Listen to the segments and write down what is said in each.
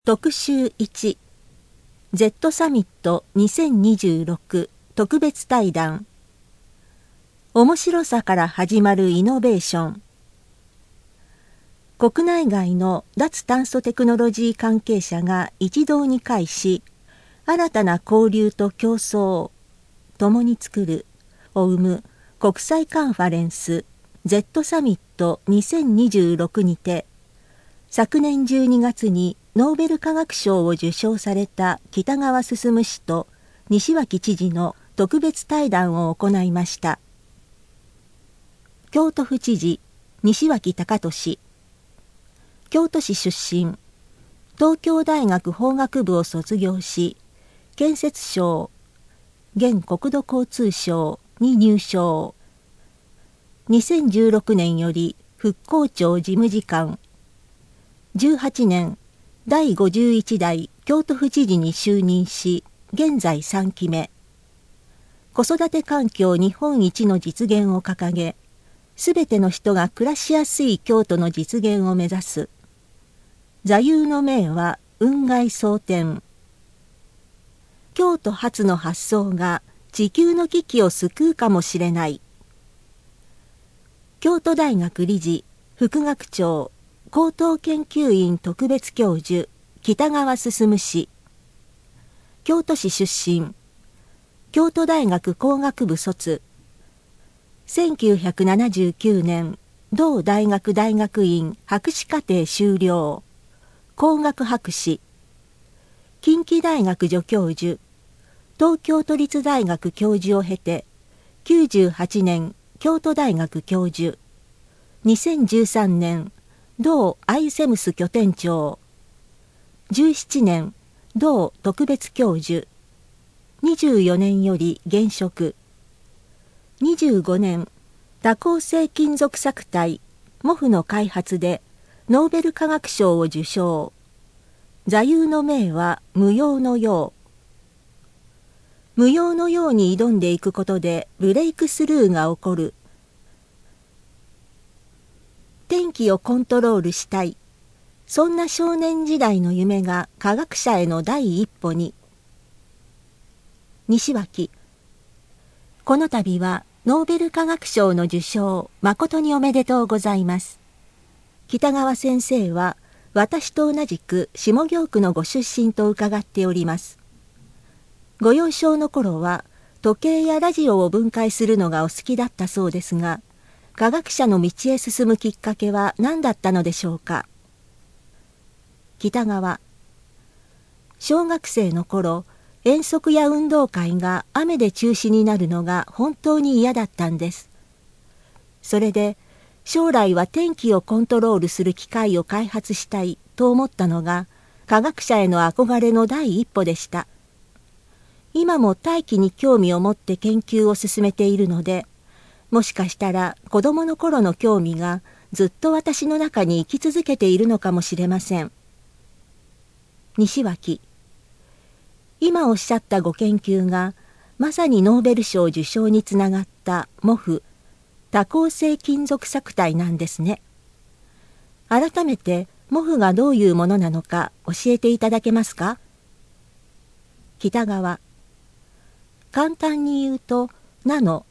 特集1 Z サミット2026特別対談。面白さから始まるイノベーション。国内外の脱炭素テクノロジー関係者が一堂に会し、新たな交流と競争共に作るを生む国際カンファレンス Z サミット2026にて、昨年12月にノーベル化学賞を受賞された北川進氏と西脇知事の特別対談を行いました。京都府知事西脇隆俊、京都市出身、東京大学法学部を卒業し、建設省現国土交通省に入省。2016年より復興庁事務次官、18年第51代京都府知事に就任し、現在3期目。子育て環境日本一の実現を掲げ、すべての人が暮らしやすい京都の実現を目指す。座右の銘は雲外蒼天。京都発の発想が地球の危機を救うかもしれない。京都大学理事、副学長、高等研究院特別教授北川進氏、京都市出身、京都大学工学部卒、1979年同大学大学院博士課程修了、工学博士、近畿大学助教授、東京都立大学教授を経て、98年京都大学教授、2013年同アイセムス拠点長、17年同特別教授、24年より現職、25年多構成金属索体モフの開発でノーベル化学賞を受賞。座右の銘は無用のよう。無用のように挑んでいくことでブレイクスルーが起こる。天気をコントロールしたい。そんな少年時代の夢が科学者への第一歩に。西脇、この度はノーベル化学賞の受賞、誠におめでとうございます。北川先生は私と同じく下京区のご出身と伺っております。ご幼少の頃は時計やラジオを分解するのがお好きだったそうですが、科学者の道へ進むきっかけは何だったのでしょうか。北川、小学生の頃、遠足や運動会が雨で中止になるのが本当に嫌だったんです。それで将来は天気をコントロールする機械を開発したいと思ったのが科学者への憧れの第一歩でした。今も大気に興味を持って研究を進めているので、もしかしたら子供の頃の興味がずっと私の中に生き続けているのかもしれません。西脇、今おっしゃったご研究がまさにノーベル賞受賞につながったモフ、多構成金属索体なんですね。改めてモフがどういうものなのか教えていただけますか。北川、簡単に言うとナノ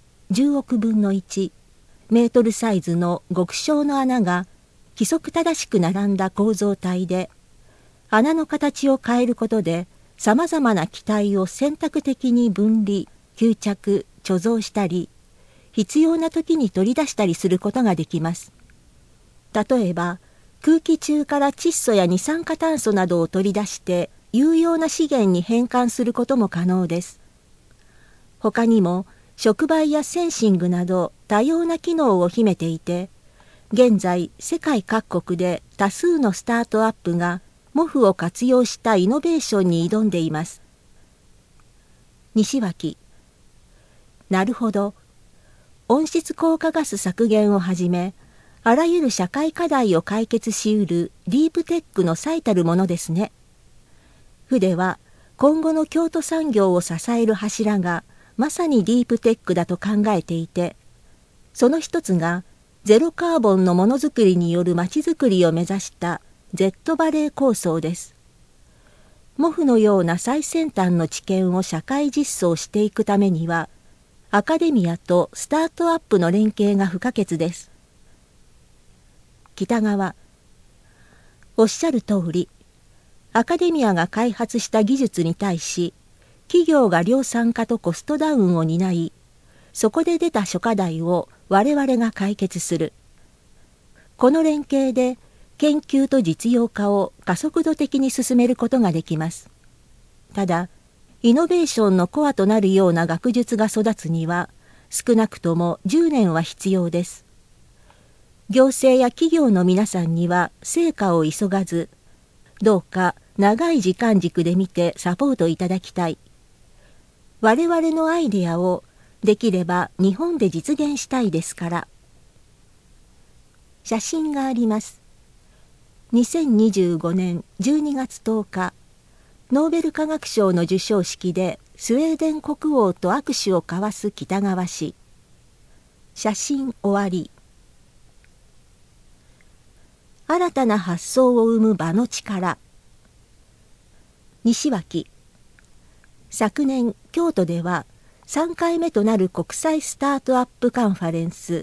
10億分の1メートルサイズの極小の穴が規則正しく並んだ構造体で、穴の形を変えることでさまざまな気体を選択的に分離、吸着、貯蔵したり、必要な時に取り出したりすることができます。例えば空気中から窒素や二酸化炭素などを取り出して有用な資源に変換することも可能です。他にも触媒やセンシングなど多様な機能を秘めていて、現在世界各国で多数のスタートアップがモフを活用したイノベーションに挑んでいます。西脇、なるほど。温室効果ガス削減をはじめ、あらゆる社会課題を解決しうるディープテックの最たるものですね。府は今後の京都産業を支える柱がまさにディープテックだと考えていて、その一つがゼロカーボンのものづくりによるまちづくりを目指した Z バレー構想です。 モフのような最先端の知見を社会実装していくためには、アカデミアとスタートアップの連携が不可欠です。北川、おっしゃる通り、アカデミアが開発した技術に対し、企業が量産化とコストダウンを担い、そこで出た諸課題を我々が解決する。この連携で研究と実用化を加速度的に進めることができます。ただ、イノベーションのコアとなるような学術が育つには、少なくとも10年は必要です。行政や企業の皆さんには成果を急がず、どうか長い時間軸で見てサポートいただきたい。我々のアイデアをできれば日本で実現したいですから。写真があります。2025年12月10日、ノーベル化学賞の授賞式でスウェーデン国王と握手を交わす北川氏。写真終わり。新たな発想を生む場の力。西脇。昨年京都では3回目となる国際スタートアップカンファレンス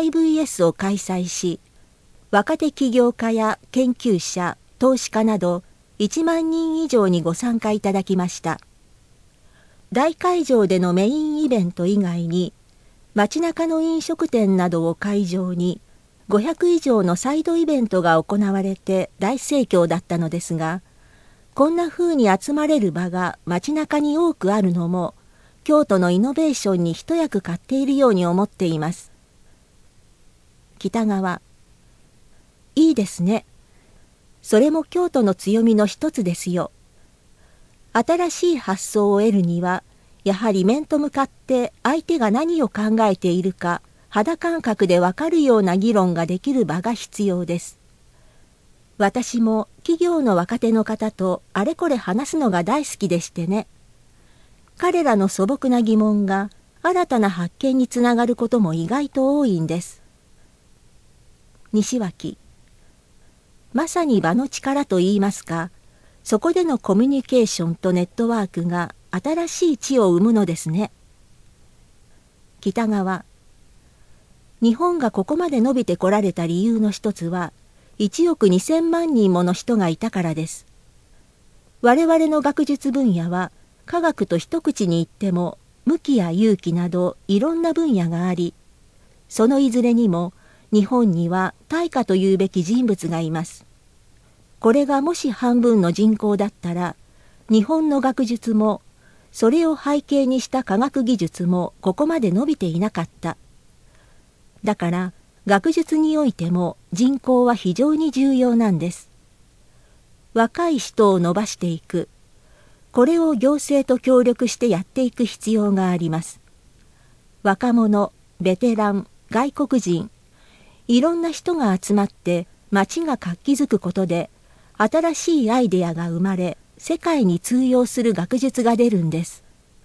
IVS を開催し、若手起業家や研究者、投資家など1万人以上にご参加いただきました。大会場でのメインイベント以外に、街中の飲食店などを会場に500以上のサイドイベントが行われて大盛況だったのですが、こんな風に集まれる場が街中に多くあるのも、京都のイノベーションに一役買っているように思っています。北川。いいですね。それも京都の強みの一つですよ。新しい発想を得るには、やはり面と向かって相手が何を考えているか、肌感覚でわかるような議論ができる場が必要です。私も企業の若手の方とあれこれ話すのが大好きでしてね。彼らの素朴な疑問が新たな発見につながることも意外と多いんです。西脇。まさに場の力といいますか、そこでのコミュニケーションとネットワークが新しい地を生むのですね。北川。日本がここまで伸びてこられた理由の一つは、1億2000万人もの人がいたからです。我々の学術分野は科学と一口に言っても無機や有機などいろんな分野があり、そのいずれにも日本には大家というべき人物がいます。これがもし半分の人口だったら、日本の学術もそれを背景にした科学技術もここまで伸びていなかった。だから学術においても人口は非常に重要なんです。若い人を伸ばしていく。これを行政と協力してやっていく必要があります。若者、ベテラン、外国人、いろんな人が集まって町が活気づくことで、新しいアイデアが生まれ、世界に通用する学術が出るんです。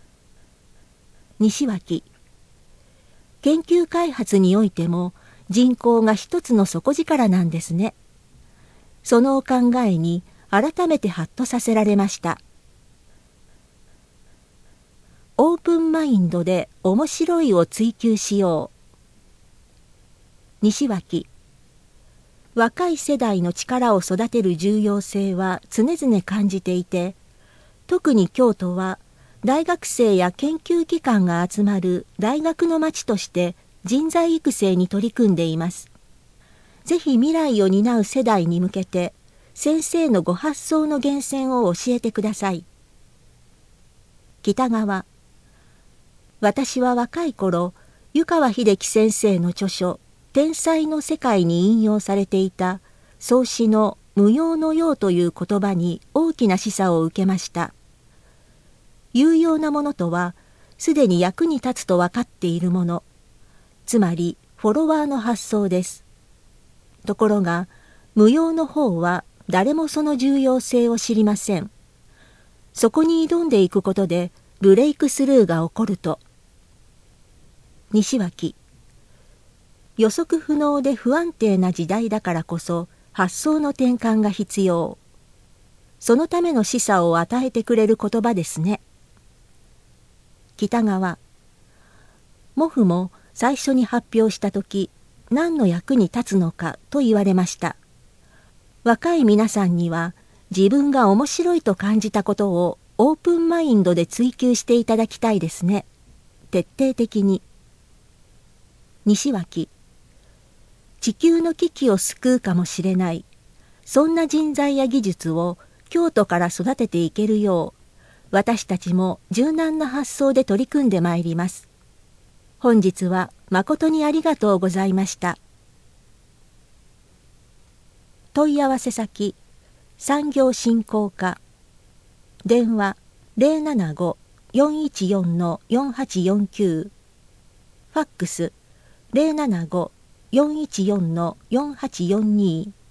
西脇。研究開発においても人口が一つの底力なんですね。そのお考えに改めてハッとさせられました。オープンマインドで面白いを追求しよう。西脇。若い世代の力を育てる重要性は常々感じていて、特に京都は大学生や研究機関が集まる大学の町として人材育成に取り組んでいます。ぜひ未来を担う世代に向けて先生のご発想の源泉を教えてください。北川。私は若い頃、湯川秀樹先生の著書「天才の世界」に引用されていた創始の無用の用という言葉に大きな示唆を受けました。有用なものとは、すでに役に立つと分かっているもの、つまりフォロワーの発想です。ところが、無用の方は誰もその重要性を知りません。そこに挑んでいくことでブレイクスルーが起こると。西脇。予測不能で不安定な時代だからこそ発想の転換が必要。 そのための示唆を与えてくれる言葉ですね。北川。モフも最初に発表したとき、何の役に立つのかと言われました。若い皆さんには自分が面白いと感じたことをオープンマインドで追求していただきたいですね。徹底的に。西脇。地球の危機を救うかもしれない。そんな人材や技術を京都から育てていけるよう、私たちも柔軟な発想で取り組んでまいります。本日は誠にありがとうございました。問い合わせ先、産業振興課。電話075-414-4849。ファックス075-414-4842。